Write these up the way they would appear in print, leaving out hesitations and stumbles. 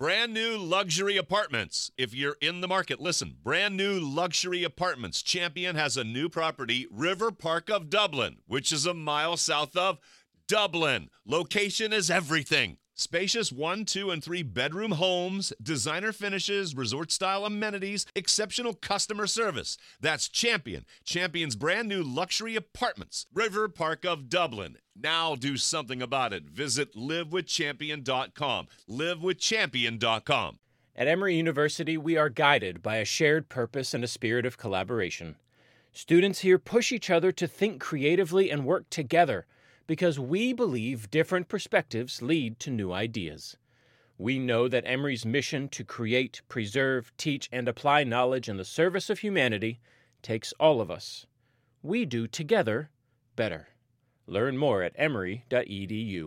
Brand new luxury apartments. If you're in the market, listen. Brand new luxury apartments. Champion has a new property, River Park of Dublin, which is a mile south of Dublin. Location is everything. Spacious 1, 2, and 3 bedroom homes, designer finishes, resort-style amenities, exceptional customer service. That's Champion. Champion's brand new luxury apartments. River Park of Dublin. Now do something about it. Visit livewithchampion.com. livewithchampion.com. At Emory University, we are guided by a shared purpose and a spirit of collaboration. Students here push each other to think creatively and work together, because we believe different perspectives lead to new ideas. We know that Emory's mission to create, preserve, teach, and apply knowledge in the service of humanity takes all of us. We do together better. Learn more at emory.edu.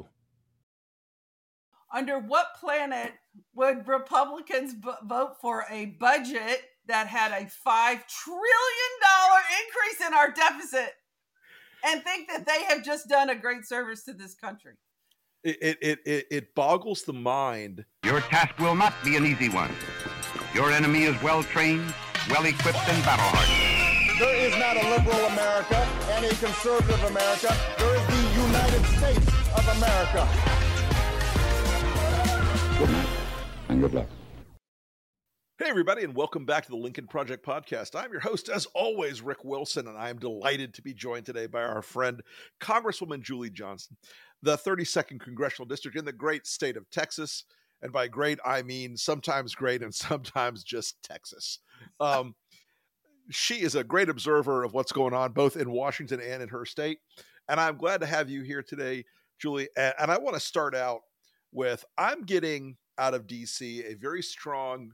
Under what planet would Republicans vote for a budget that had a $5 trillion increase in our deficit and think that they have just done a great service to this country? It boggles the mind. Your task will not be an easy one. Your enemy is well-trained, well-equipped, and battle-hardened. There is not a liberal America and a conservative America. There is the United States of America. Good night and good luck. Hey, everybody, and welcome back to the Lincoln Project Podcast. I'm your host, as always, Rick Wilson, and I am delighted to be joined today by our friend, Congresswoman Julie Johnson, the 32nd Congressional District in the great state of Texas. And by great, I mean sometimes great and sometimes just Texas. She is a great observer of what's going on both in Washington and in her state. And I'm glad to have you here today, Julie. And I want to start out with, I'm getting out of D.C. a very strong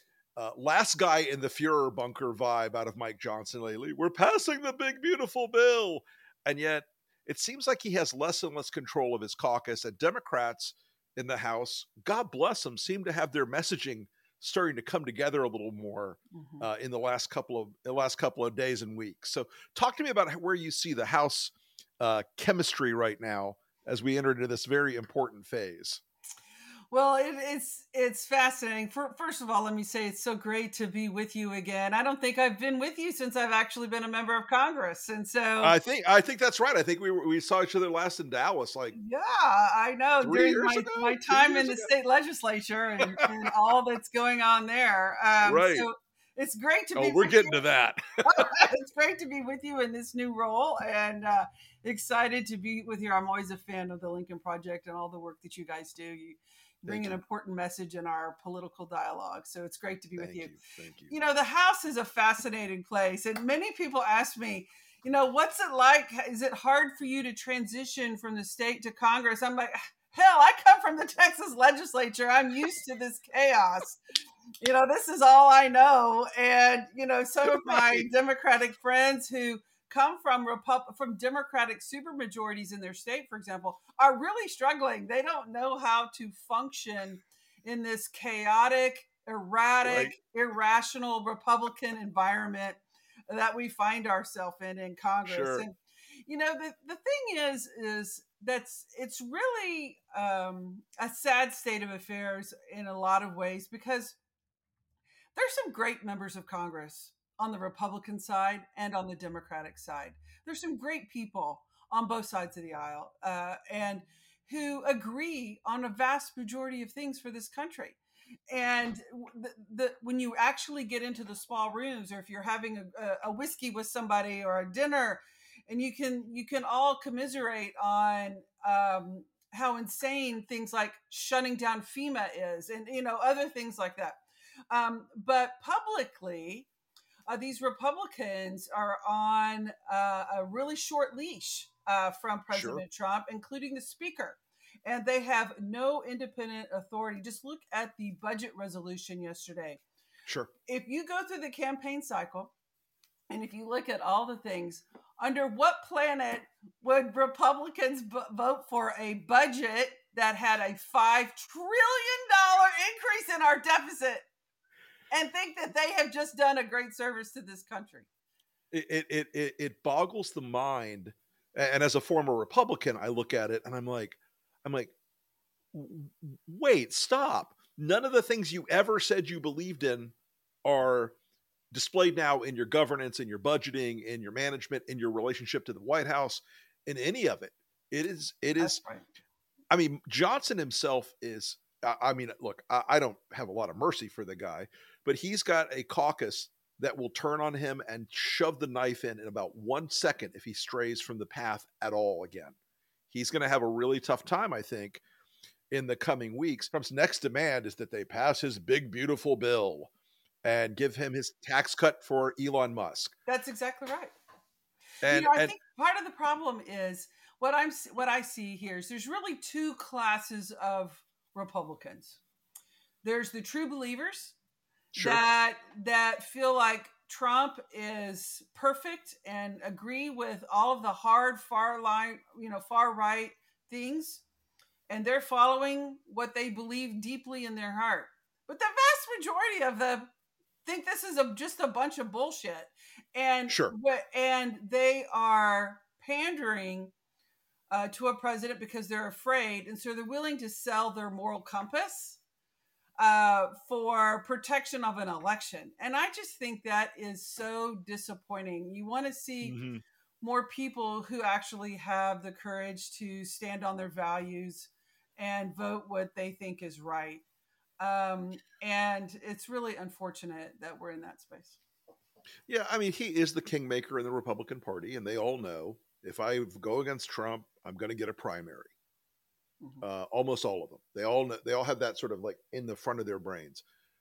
last guy in the Fuhrer bunker vibe out of Mike Johnson lately. We're passing the big, beautiful bill. And yet it seems like he has less and less control of his caucus, and Democrats in the House, God bless them, seem to have their messaging starting to come together a little more in the last couple of days and weeks. So talk to me about where you see the House chemistry right now as we enter into this very important phase. Well, it's fascinating. First of all, let me say it's so great to be with you again. I don't think I've been with you since I've actually been a member of Congress, and so I think that's right. I think we saw each other last in Dallas, yeah, I know, during my time in the state legislature and all that's going on there. Right. So it's great to be. We're getting to that. It's great to be with you in this new role, and excited to be with you. I'm always a fan of the Lincoln Project and all the work that you guys do. You bring an important message in our political dialogue. So it's great to be with you. Thank you. You know, the House is a fascinating place. And many people ask me, you know, what's it like? Is it hard for you to transition from the state to Congress? I'm like, hell, I come from the Texas legislature. I'm used to this chaos. You know, this is all I know. And, you know, some of my Democratic friends who come from Democratic supermajorities in their state, for example, are really struggling. They don't know how to function in this chaotic, erratic, irrational Republican environment that we find ourselves in Congress. Sure. And, you know, the thing is that it's really a sad state of affairs in a lot of ways, because there's some great members of Congress on the Republican side and on the Democratic side. There's some great people on both sides of the aisle and who agree on a vast majority of things for this country. And when you actually get into the small rooms, or if you're having a whiskey with somebody or a dinner, and you can all commiserate on how insane things like shutting down FEMA is, and you know, other things like that. But publicly, these Republicans are on a really short leash from President Trump, including the Speaker. And they have no independent authority. Just look at the budget resolution yesterday. Sure. If you go through the campaign cycle, and if you look at all the things, under what planet would Republicans vote for a budget that had a $5 trillion increase in our deficit and think that they have just done a great service to this country? It boggles the mind. And as a former Republican, I look at it and I'm like, wait, stop. none of the things you ever said you believed in are displayed now in your governance, in your budgeting, in your management, in your relationship to the White House, in any of it. It is. That's right. I mean, Johnson himself is, I mean, look, I don't have a lot of mercy for the guy, but he's got a caucus that will turn on him and shove the knife in about 1 second if he strays from the path at all again. He's going to have a really tough time, I think, in the coming weeks. Trump's next demand is that they pass his big, beautiful bill and give him his tax cut for Elon Musk. That's exactly right. And I think part of the problem is what I see here is there's really two classes of Republicans. There's the true believers that feel like Trump is perfect and agree with all of the hard far right things, and they're following what they believe deeply in their heart. But the vast majority of them think this is just a bunch of bullshit, and and they are pandering to a president because they're afraid, and so they're willing to sell their moral compass for protection of an election. And I just think that is so disappointing. You want to see more people who actually have the courage to stand on their values and vote what they think is right. And it's really unfortunate that we're in that space. Yeah, I mean, he is the kingmaker in the Republican Party, and they all know if I go against Trump, I'm going to get a primary. Almost all of them. They all have that sort of like in the front of their brains.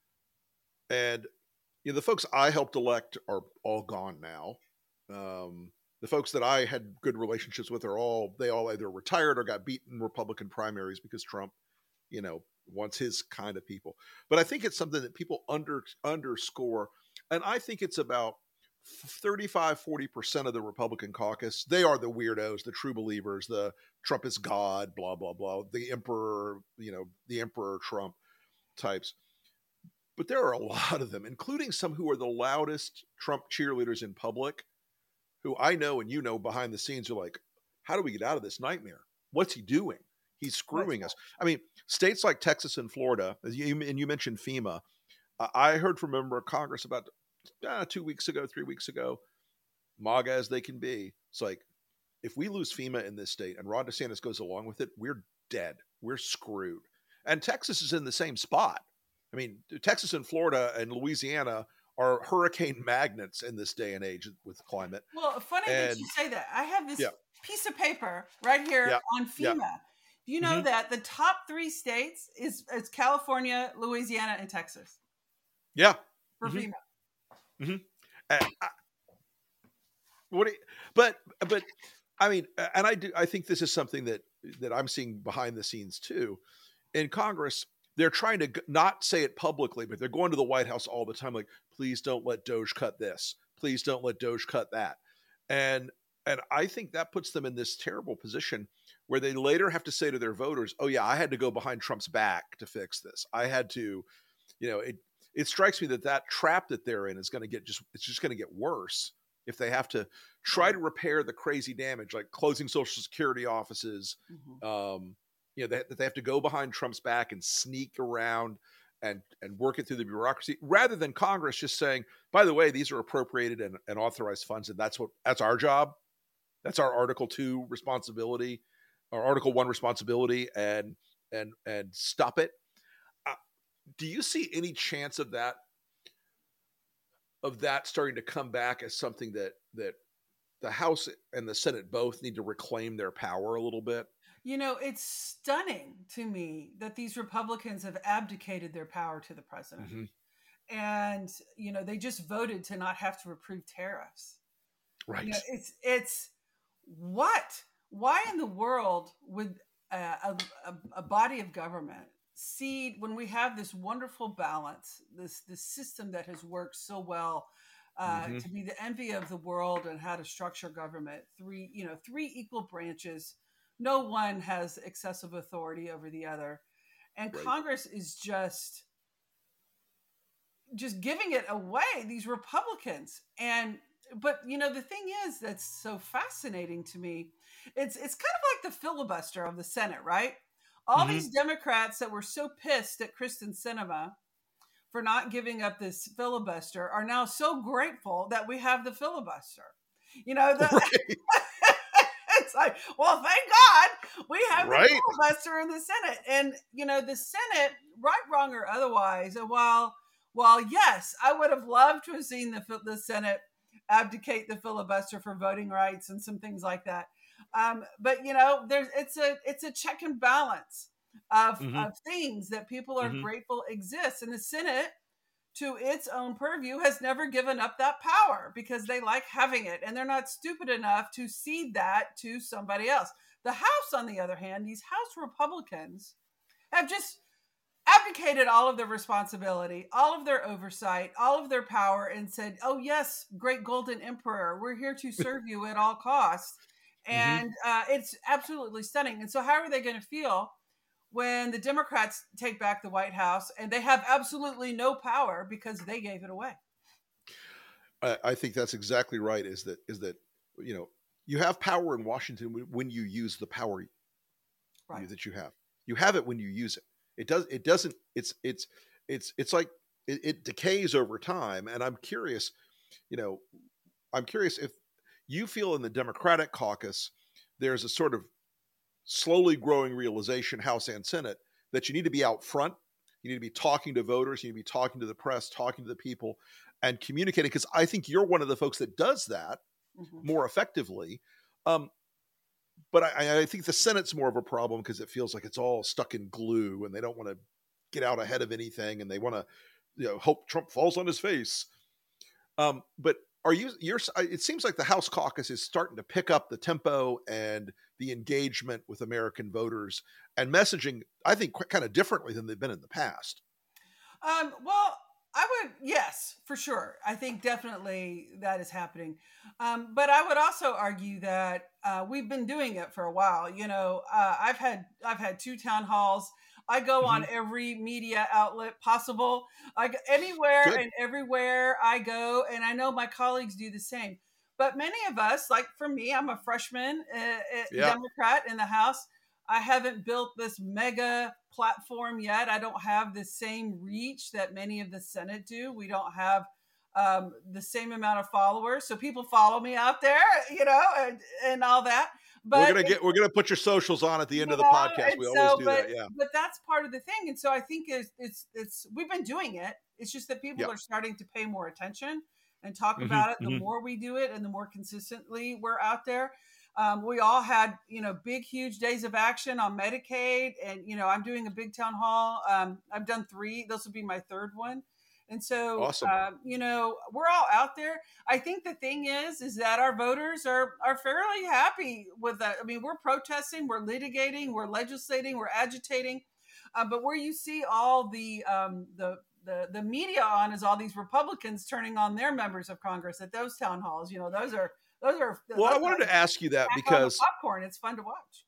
And the folks I helped elect are all gone now. The folks that I had good relationships with they all either retired or got beaten in Republican primaries because Trump, wants his kind of people. But I think it's something that people underscore. And I think it's about 35-40% of the Republican caucus. They are the weirdos, the true believers, the Trump is God, blah, blah, blah, the emperor, the emperor Trump types. But there are a lot of them, including some who are the loudest Trump cheerleaders in public, who I know and behind the scenes are like, how do we get out of this nightmare? What's he doing? He's screwing us. I mean, states like Texas and Florida, and you mentioned FEMA. I heard from a member of Congress about 3 weeks ago, MAGA as they can be. It's like, if we lose FEMA in this state and Ron DeSantis goes along with it, we're dead. We're screwed. And Texas is in the same spot. I mean, Texas and Florida and Louisiana are hurricane magnets in this day and age with climate. Well, funny that you say that. I have this piece of paper right here on FEMA. Yeah. Do you know that the top 3 states is California, Louisiana, and Texas? Yeah. For FEMA. But I mean, and I think this is something that I'm seeing behind the scenes too. In Congress, they're trying to not say it publicly, but they're going to the White House all the time, like, please don't let DOJ cut this. Please don't let DOJ cut that. And I think that puts them in this terrible position where they later have to say to their voters, oh yeah, I had to go behind Trump's back to fix this. I had to, it strikes me that trap that they're in is going to get it's just going to get worse if they have to try to repair the crazy damage, like closing Social Security offices. That they have to go behind Trump's back and sneak around and work it through the bureaucracy, rather than Congress just saying, by the way, these are appropriated and authorized funds, and that's our job. That's our Article 2 responsibility, or Article 1 responsibility, and stop it. Do you see any chance of that starting to come back as something that the House and the Senate both need to reclaim their power a little bit? It's stunning to me that these Republicans have abdicated their power to the president. And, they just voted to not have to approve tariffs. Right. It's what? Why in the world would a body of government cede when we have this wonderful balance, this system that has worked so well to be the envy of the world and how to structure government? 3 equal branches. No one has excessive authority over the other. And right. Congress is just giving it away, these Republicans. But the thing is that's so fascinating to me, it's kind of like the filibuster of the Senate, right? All Mhm. these Democrats that were so pissed at Kristen Sinema for not giving up this filibuster are now so grateful that we have the filibuster. You know, Right. it's like, well, thank God we have the Right. filibuster in the Senate. And, you know, the Senate, right, wrong, or otherwise, and while yes, I would have loved to have seen the Senate abdicate the filibuster for voting rights and some things like that. But you know, it's a check and balance Mhm. of things that people are Mhm. grateful exists. And the Senate, to its own purview, has never given up that power because they like having it, and they're not stupid enough to cede that to somebody else. The House, on the other hand, these House Republicans have just abdicated all of their responsibility, all of their oversight, all of their power, and said, "Oh yes, great golden emperor, we're here to serve you at all costs." Mhm. And it's absolutely stunning. And so, how are they going to feel when the Democrats take back the White House and they have absolutely no power because they gave it away? I think that's exactly right. Is that you know, you have power in Washington when you use the power Right. that you have. You have it when you use it. It doesn't. It's like it decays over time. And I'm curious. You know, I'm curious if you feel in the Democratic caucus there's a sort of slowly growing realization, House and Senate, that you need to be out front. You need to be talking to voters. You need to be talking to the press, talking to the people, and communicating. Because I think you're one of the folks that does that Mhm. more effectively. But I think the Senate's more of a problem because it feels like it's all stuck in glue, and they don't want to get out ahead of anything, and they want to, hope Trump falls on his face. But it seems like the House caucus is starting to pick up the tempo and the engagement with American voters and messaging, I think, kind of differently than they've been in the past. Well, I would, yes, for sure. I think definitely that is happening. But I would also argue that we've been doing it for a while. You know, I've had 2 town halls. I go on Mhm. every media outlet possible. Anywhere Good. and everywhere I go, and I know my colleagues do the same. But many of us, like for me, I'm a freshman Yeah. Democrat in the House. I haven't built this mega platform yet. I don't have the same reach that many of the Senate do. We don't have the same amount of followers. So people follow me out there, you know, and all that. But We're gonna put your socials on at the you end of the know, podcast. and We always so, do that. Yeah. but that's part of the thing. And so I think it's we've been doing it. It's just that people Yeah. are starting to pay more attention and talk Mhm. about it. The Mhm. more we do it, and the more consistently we're out there. We all had, you know, big, huge days of action on Medicaid, and you know, I'm doing a big town hall. I've done 3; this will be my 3rd one. And so, Awesome. you know, we're all out there. I think the thing is that our voters are fairly happy with that. I mean, we're protesting, we're litigating, we're legislating, we're agitating, but where you see all the media on is all these Republicans turning on their members of Congress at those town halls. You know, those are Well, I wanted to ask you that on the because popcorn. It's fun to watch.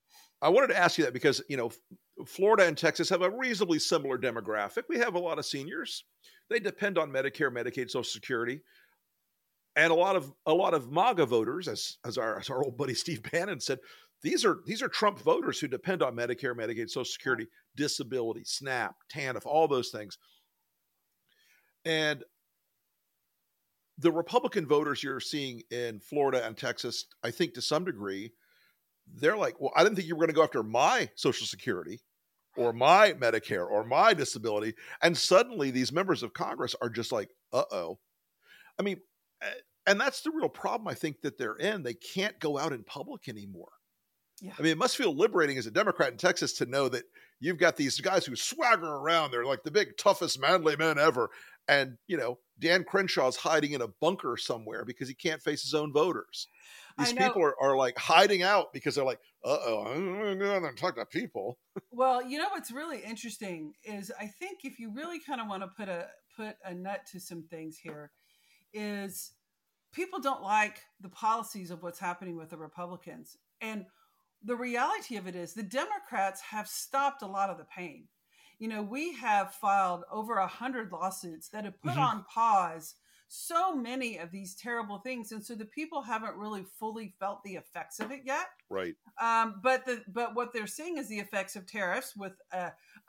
Florida and Texas have a reasonably similar demographic. We have a lot of seniors. They depend on Medicare, Medicaid, Social Security, and a lot of MAGA voters, as our old buddy Steve Bannon said, these are Trump voters who depend on Medicare, Medicaid, Social Security, disability, SNAP, TANF, all those things. And the Republican voters you're seeing in Florida and Texas, I think to some degree, they're like, well, I didn't think you were going to go after my Social Security or my Medicare or my disability. And suddenly these members of Congress are just like, uh-oh. I mean, and that's the real problem I think that they're in. They can't go out in public anymore. Yeah. I mean, it must feel liberating as a Democrat in Texas to know that you've got these guys who swagger around. They're like the big, toughest, manly men ever. And, Dan Crenshaw's hiding in a bunker somewhere because he can't face his own voters. These people are like hiding out because they're like, uh-oh, I'm going to go out there and talk to people. Well, you know, what's really interesting is I think if you really kind of want to put a nut to some things here is people don't like the policies of what's happening with the Republicans. And the reality of it is the Democrats have stopped a lot of the pain. You know, we have filed over 100 lawsuits that have put on pause so many of these terrible things, and so the people haven't really fully felt the effects of it yet. Right. But what they're seeing is the effects of tariffs with a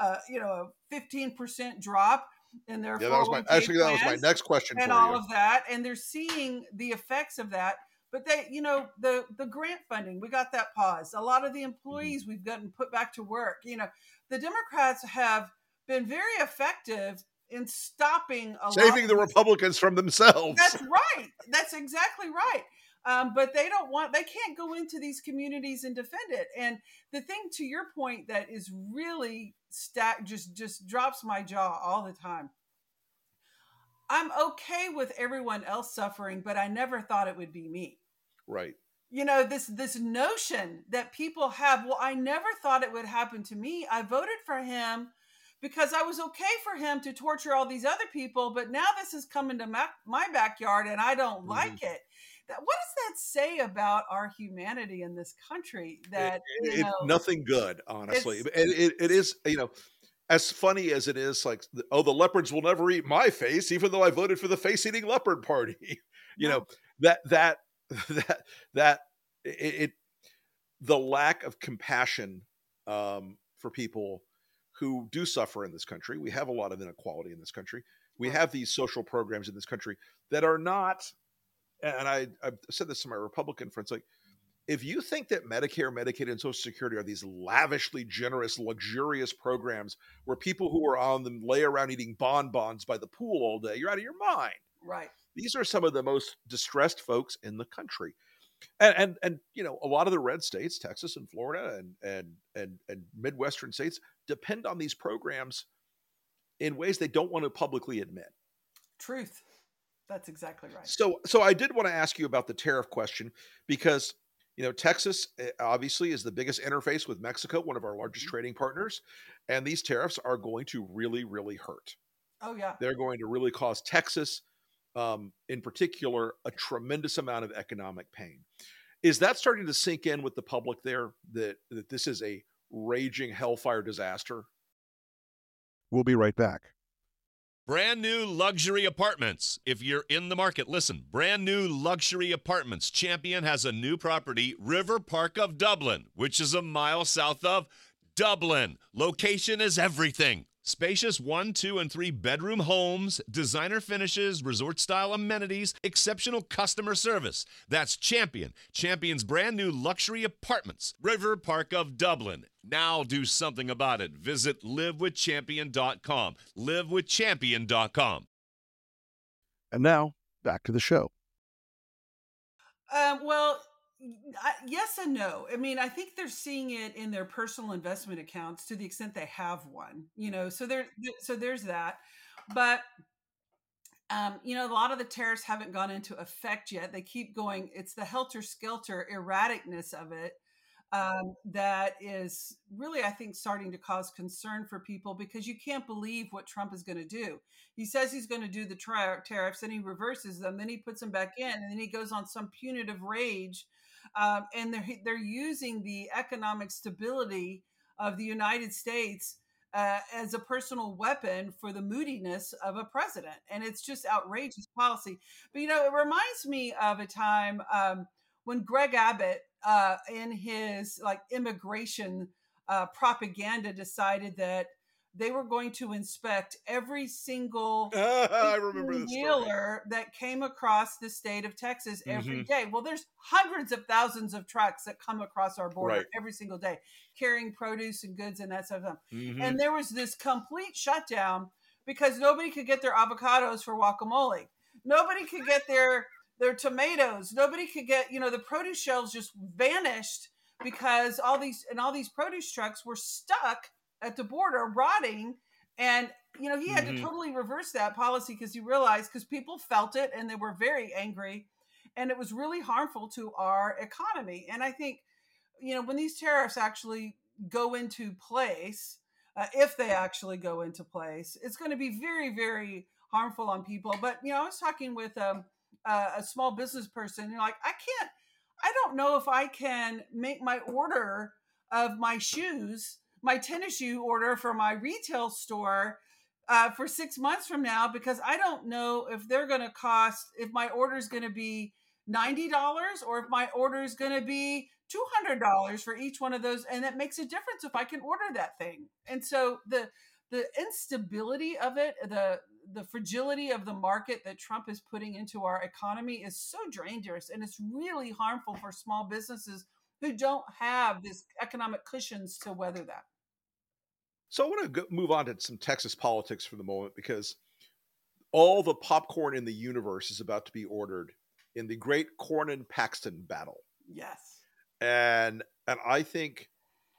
15% drop in their that was my next question and for all you. of that, and they're seeing the effects of that. But they, the grant funding, we got that paused. A lot of the employees we've gotten put back to work. The Democrats have been very effective in stopping saving the Republicans from themselves. That's right. That's exactly right. But they can't go into these communities and defend it. And the thing, to your point, that is really just drops my jaw all the time. I'm okay with everyone else suffering, but I never thought it would be me. Right. This notion that people have, well, I never thought it would happen to me. I voted for him because I was okay for him to torture all these other people, but now this is coming to my backyard and I don't like it. What does that say about our humanity in this country? That it's nothing good, honestly. It is, as funny as it is, like, the leopards will never eat my face, even though I voted for the face-eating leopard party. The lack of compassion for people who do suffer in this country. We have a lot of inequality in this country. We have these social programs in this country that are not, and I've said this to my Republican friends, like, if you think that Medicare, Medicaid, and Social Security are these lavishly generous, luxurious programs where people who are on them lay around eating bonbons by the pool all day, you're out of your mind. Right. These are some of the most distressed folks in the country. And a lot of the red states, Texas and Florida and Midwestern states, depend on these programs in ways they don't want to publicly admit. Truth. That's exactly right. So I did want to ask you about the tariff question because, Texas obviously is the biggest interface with Mexico, one of our largest trading partners, and these tariffs are going to really, really hurt. Oh, yeah. They're going to really cause Texas, in particular, a tremendous amount of economic pain. Is that starting to sink in with the public there, that this is a raging hellfire disaster? We'll be right back. Brand new luxury apartments. If you're in the market, listen. Brand new luxury apartments. Champion has a new property, River Park of Dublin, which is a mile south of Dublin. Location is everything. Spacious 1, 2, and 3 bedroom homes, designer finishes, resort-style amenities, exceptional customer service. That's Champion. Champion's brand new luxury apartments. River Park of Dublin. Now do something about it. Visit livewithchampion.com. livewithchampion.com. And now, back to the show. Yes and no. I mean, I think they're seeing it in their personal investment accounts to the extent they have one, so there's that. But, a lot of the tariffs haven't gone into effect yet. They keep going. It's the helter-skelter erraticness of it that is really, I think, starting to cause concern for people because you can't believe what Trump is going to do. He says he's going to do the tariffs, and he reverses them, then he puts them back in, and then he goes on some punitive rage. And they're using the economic stability of the United States as a personal weapon for the moodiness of a president. And it's just outrageous policy. But, it reminds me of a time when Greg Abbott, in his immigration propaganda, decided that they were going to inspect every single wheeler that came across the state of Texas every day. Well, there's hundreds of thousands of trucks that come across our border every single day, carrying produce and goods and that sort of stuff. And there was this complete shutdown because nobody could get their avocados for guacamole. Nobody could get their tomatoes. Nobody could get, the produce shelves just vanished because all these produce trucks were stuck at the border rotting. And, he had to totally reverse that policy because he realized, because people felt it and they were very angry and it was really harmful to our economy. And I think, when these tariffs actually go into place, if they actually go into place, it's going to be very, very harmful on people. But, I was talking with a small business person, I don't know if I can make my order of my shoes, my tennis shoe order for my retail store for 6 months from now, because I don't know if they're going to cost, if my order is going to be $90 or if my order is going to be $200 for each one of those. And that makes a difference if I can order that thing. And so the instability of it, the fragility of the market that Trump is putting into our economy is so dangerous, and it's really harmful for small businesses who don't have this economic cushions to weather that. So I want to move on to some Texas politics for the moment, because all the popcorn in the universe is about to be ordered in the great Cornyn-Paxton battle. Yes. And I think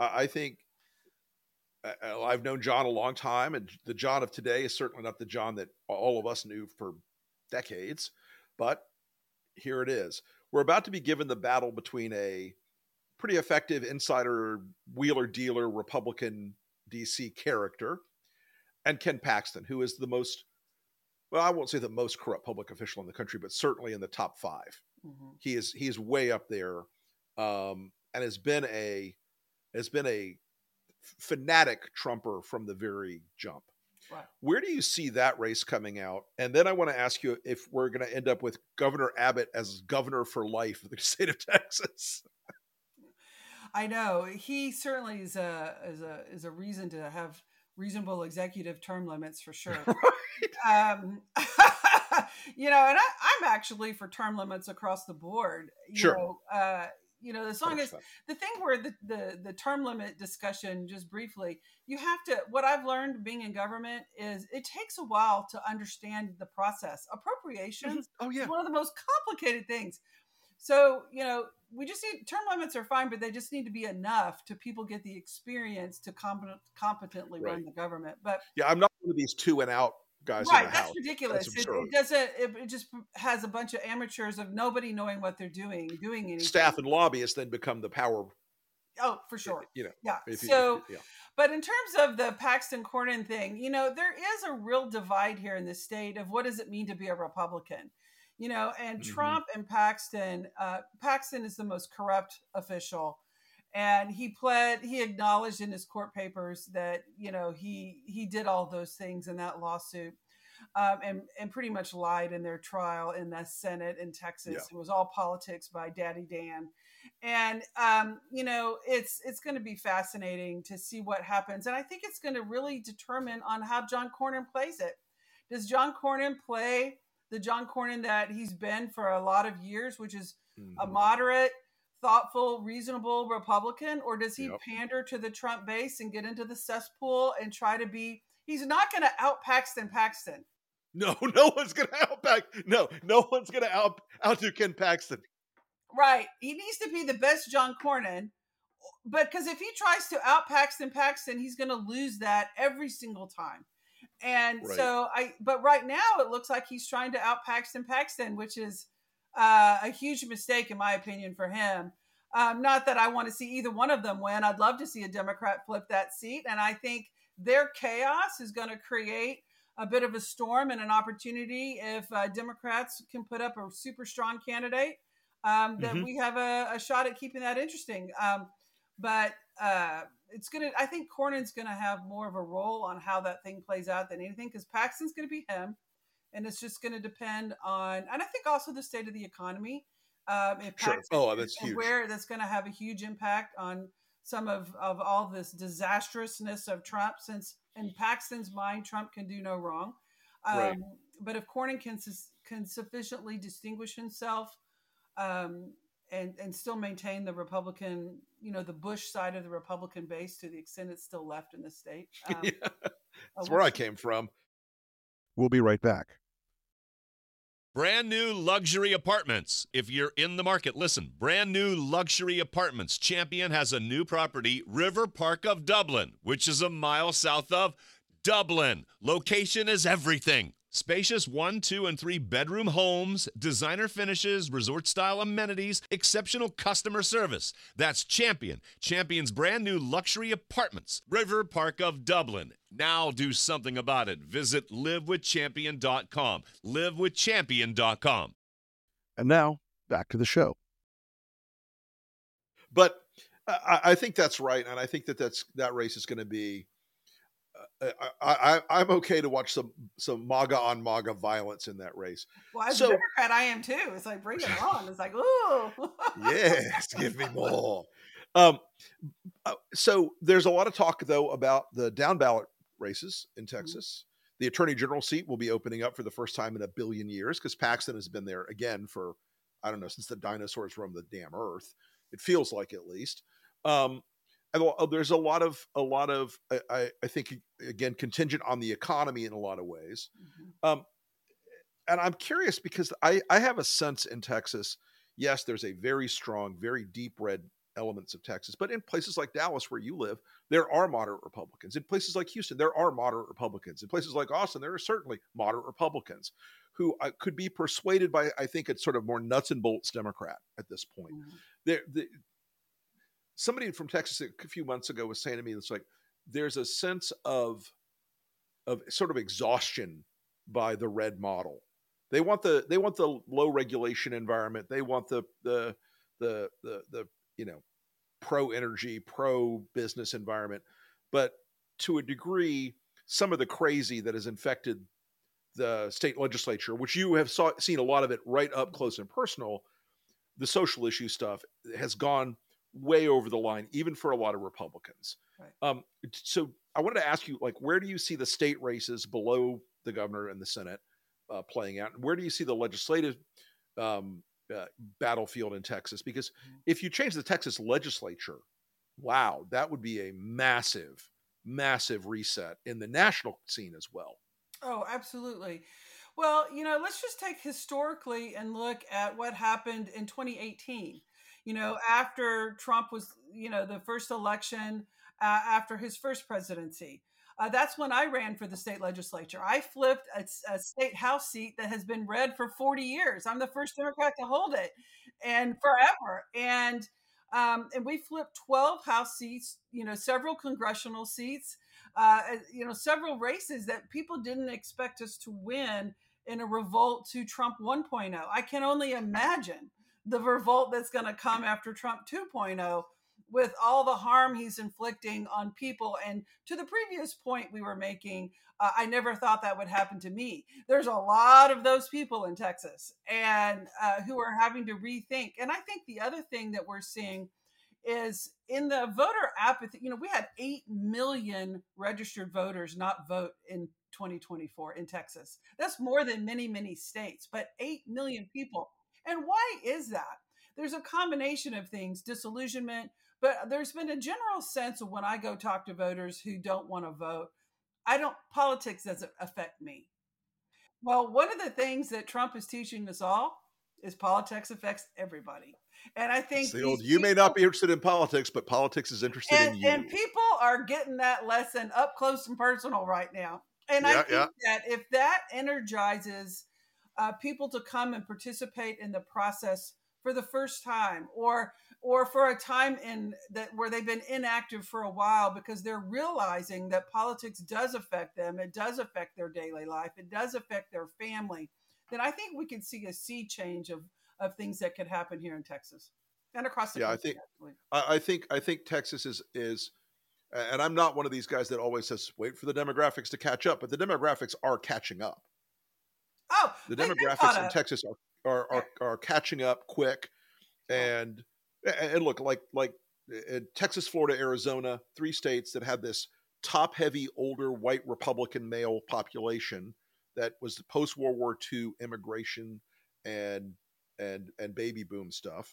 I've known John a long time, and the John of today is certainly not the John that all of us knew for decades, but here it is. We're about to be given the battle between a pretty effective insider, wheeler-dealer, Republican DC character and Ken Paxton, who is the most, well, I won't say the most corrupt public official in the country, but certainly in the top 5. Mm-hmm. He is way up there, and has been a fanatic Trumper from the very jump. Right. Where do you see that race coming out? And then I want to ask you if we're going to end up with Governor Abbott as governor for life of the state of Texas. I know he certainly is a reason to have reasonable executive term limits for sure. Right. And I'm actually for term limits across the board. Sure. As long as the thing where the term limit discussion, just briefly, you have to, what I've learned being in government is it takes a while to understand the process. Appropriations is one of the most complicated things. So, we just need, term limits are fine, but they just need to be enough to people get the experience to competently run the government. But yeah, I'm not one of these 2 and out guys. Right, in the that's house. ridiculous. It doesn't. It just has a bunch of amateurs of nobody knowing what they're doing anything. Staff and lobbyists then become the power. Oh, for sure. Yeah. But in terms of the Paxton Cornyn thing, there is a real divide here in the state of what does it mean to be a Republican. And mm-hmm. Trump and Paxton is the most corrupt official. And he acknowledged in his court papers that, he did all those things in that lawsuit and pretty much lied in their trial in the Senate in Texas. Yeah. It was all politics by Daddy Dan. And, it's going to be fascinating to see what happens. And I think it's going to really determine on how John Cornyn plays it. Does John Cornyn play the John Cornyn that he's been for a lot of years, which is mm-hmm. a moderate, thoughtful, reasonable Republican, or does he pander to the Trump base and get into the cesspool and try to be? He's not going to out Paxton. No one's going to no one's going to outdo Ken Paxton. Right. He needs to be the best John Cornyn, but because if he tries to out Paxton, he's going to lose that every single time. And but right now it looks like he's trying to out Paxton, which is a huge mistake in my opinion for him. Not that I want to see either one of them win. I'd love to see a Democrat flip that seat. And I think their chaos is going to create a bit of a storm and an opportunity if Democrats can put up a super strong candidate that mm-hmm. we have a shot at keeping that interesting. But I think Cornyn's going to have more of a role on how that thing plays out than anything, because Paxton's going to be him. And it's just going to depend on, and I think also the state of the economy. Sure. Oh, that's huge. Where that's going to have a huge impact on some of all this disastrousness of Trump, since in Paxton's mind, Trump can do no wrong. But if Cornyn can sufficiently distinguish himself and still maintain the Republican, the Bush side of the Republican base to the extent it's still left in the state. That's where I came from. We'll be right back. Brand new luxury apartments. If you're in the market, listen. Brand new luxury apartments. Champion has a new property, River Park of Dublin, which is a mile south of Dublin. Location is everything. Spacious 1, 2, and 3 bedroom homes, designer finishes, resort-style amenities, exceptional customer service. That's Champion. Champion's brand new luxury apartments, River Park of Dublin. Now do something about it. Visit livewithchampion.com. livewithchampion.com. And now, back to the show. But I think that's right, and I think that race is going to be I'm okay to watch some MAGA on MAGA violence in that race. Well, as a Democrat, I am too. It's like, bring it on. It's like, ooh. Yes, give me more. So there's a lot of talk, though, about the down ballot races in Texas. The attorney general seat will be opening up for the first time in a billion years because Paxton has been there again for, I don't know, since the dinosaurs roamed the damn earth. It feels like, at least. And there's a lot of I think, again, contingent on the economy in a lot of ways. And I'm curious because I have a sense in Texas, yes, there's a very strong, very deep red elements of Texas, but in places like Dallas, where you live, there are moderate Republicans. In places like Houston, there are moderate Republicans. In places like Austin, there are certainly moderate Republicans who could be persuaded by, I think, it's sort of more nuts and bolts Democrat at this point. Somebody from Texas a few months ago was saying to me, it's like, there's a sense of sort of exhaustion by the red model. They want the low regulation environment. They want the pro energy, pro business environment, but to a degree, some of the crazy that has infected the state legislature, which you have seen a lot of it right up close and personal, the social issue stuff has gone way over the line, even for a lot of Republicans. Right. So I wanted to ask you, like, where do you see the state races below the governor and the Senate playing out? And where do you see the legislative battlefield in Texas? Because if you change the Texas legislature, wow, that would be a massive, massive reset in the national scene as well. Oh, absolutely. Well, let's just take historically and look at what happened in 2018. After Trump was, the first election after his first presidency. That's when I ran for the state legislature. I flipped a state house seat that has been red for 40 years. I'm the first Democrat to hold it, and forever. And we flipped 12 house seats, several congressional seats, several races that people didn't expect us to win in a revolt to Trump 1.0. I can only imagine the revolt that's going to come after Trump 2.0 with all the harm he's inflicting on people. And to the previous point we were making, I never thought that would happen to me. There's a lot of those people in Texas and who are having to rethink. And I think the other thing that we're seeing is in the voter apathy. We had 8 million registered voters not vote in 2024 in Texas. That's more than many, many states, but 8 million people. And why is that? There's a combination of things, disillusionment, but there's been a general sense of when I go talk to voters who don't want to vote, politics doesn't affect me. Well, one of the things that Trump is teaching us all is politics affects everybody. And I think you may not be interested in politics, but politics is interested in you. And people are getting that lesson up close and personal right now. And I think that if that energizes people to come and participate in the process for the first time, or for a time where they've been inactive for a while because they're realizing that politics does affect them, it does affect their daily life, it does affect their family, then I think we can see a sea change of things that could happen here in Texas and across the country. I think Texas is, and I'm not one of these guys that always says wait for the demographics to catch up, but the demographics are catching up. Oh, the demographics in Texas are catching up quick, and look, like Texas, Florida, Arizona, 3 states that had this top-heavy, older, white Republican male population that was the post-World War II immigration and baby boom stuff.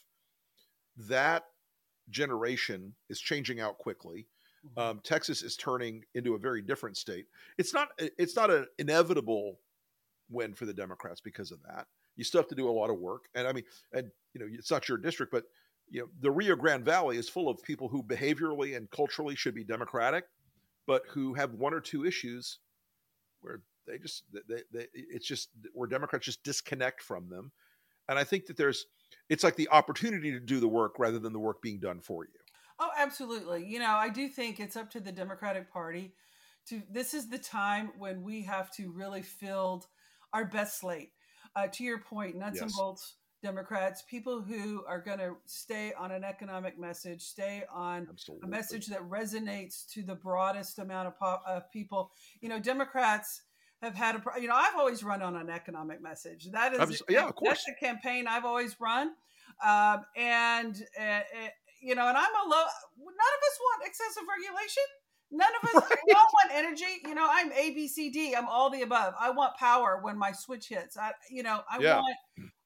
That generation is changing out quickly. Texas is turning into a very different state. It's not an inevitable win for the Democrats because of that. You still have to do a lot of work, and it's not your district, but the Rio Grande Valley is full of people who behaviorally and culturally should be Democratic, but who have one or two issues where it's just where Democrats just disconnect from them. And I think that it's like the opportunity to do the work rather than the work being done for you. Oh, absolutely. I do think it's up to the Democratic Party this is the time when we have to really field our best slate. To your point, nuts and bolts Democrats, people who are going to stay on an economic message, stay on Absolutely. a message that resonates to the broadest amount of people. Democrats have had I've always run on an economic message. That is, of course. That's the campaign I've always run. And I'm none of us want excessive regulation. None of us, we all want energy. I'm ABCD. I'm all the above. I want power when my switch hits. I want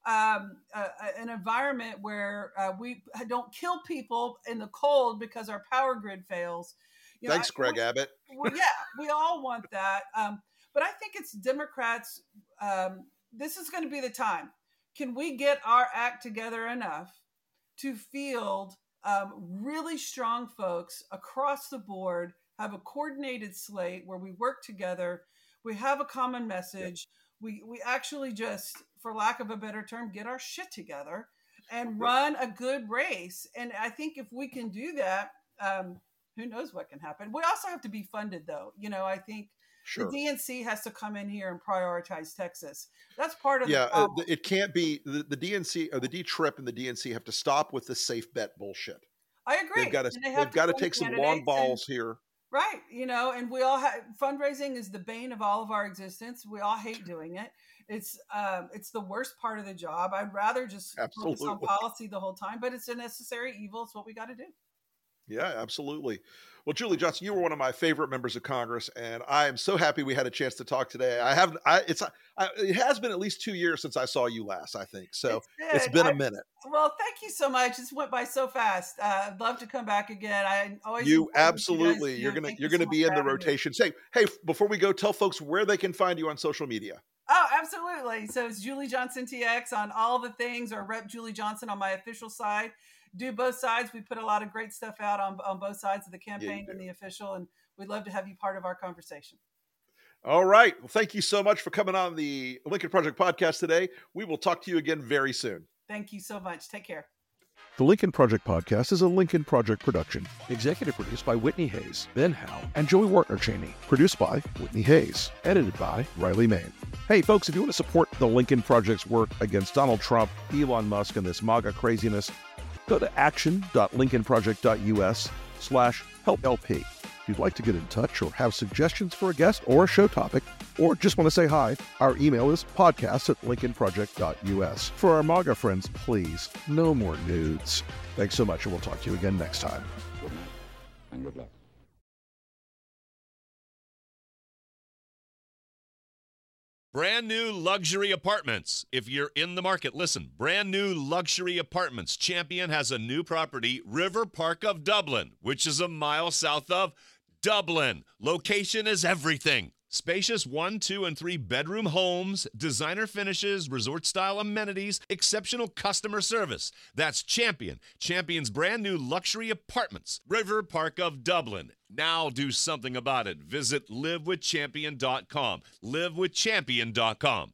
an environment where we don't kill people in the cold because our power grid fails. Thanks, Greg Abbott. Well, yeah, we all want that. But I think it's Democrats. This is going to be the time. Can we get our act together enough to field really strong folks across the board, have a coordinated slate where we work together, we have a common message, we actually just, for lack of a better term, get our shit together and run a good race. And I think if we can do that, who knows what can happen. We also have to be funded, though. I think the DNC has to come in here and prioritize Texas. That's part of the problem. It can't be the DNC or the D-Trip and the DNC have to stop with the safe bet bullshit. I agree. They've got to take some long balls here. Right. And we all have, fundraising is the bane of all of our existence. We all hate doing it. It's the worst part of the job. I'd rather just focus on policy the whole time, but it's a necessary evil. It's what we got to do. Yeah, absolutely. Well, Julie Johnson, you were one of my favorite members of Congress, and I am so happy we had a chance to talk today. It has been at least 2 years since I saw you last, I think. So it's been a minute. Well, thank you so much. This went by so fast. I'd love to come back again. I always absolutely. You're gonna be in the rotation. Hey, before we go, tell folks where they can find you on social media. Oh, absolutely. So it's Julie Johnson TX on all the things, or Rep Julie Johnson on my official side. Do both sides. We put a lot of great stuff out on both sides of the campaign and the official, and we'd love to have you part of our conversation. All right. Well, thank you so much for coming on the Lincoln Project podcast today. We will talk to you again very soon. Thank you so much. Take care. The Lincoln Project podcast is a Lincoln Project production. Executive produced by Whitney Hayes, Ben Howe, and Joey Wartner Cheney. Produced by Whitney Hayes. Edited by Riley Main. Hey, folks, if you want to support the Lincoln Project's work against Donald Trump, Elon Musk, and this MAGA craziness, go to action.lincolnproject.us/helplp. If you'd like to get in touch or have suggestions for a guest or a show topic, or just want to say hi, our email is podcast@lincolnproject.us. For our MAGA friends, please, no more nudes. Thanks so much, and we'll talk to you again next time. Good night, and good luck. Brand new luxury apartments. If you're in the market, listen. Brand new luxury apartments. Champion has a new property, River Park of Dublin, which is a mile south of Dublin. Location is everything. Spacious 1, 2, and 3 bedroom homes, designer finishes, resort-style amenities, exceptional customer service. That's Champion. Champion's brand new luxury apartments, River Park of Dublin. Now do something about it. Visit livewithchampion.com. livewithchampion.com.